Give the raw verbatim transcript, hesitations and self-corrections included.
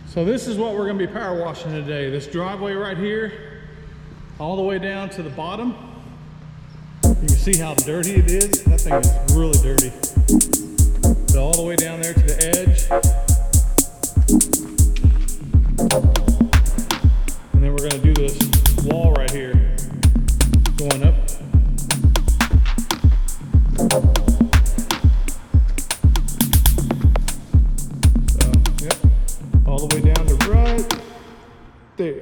So this is what we're going to be power washing today. This driveway right here, all the way down to the bottom. You can see how dirty it is. That thing is really dirty. So all the way down there to the edge. And then we're going to do this wall right here, going up. So, yep, all the way down to right there.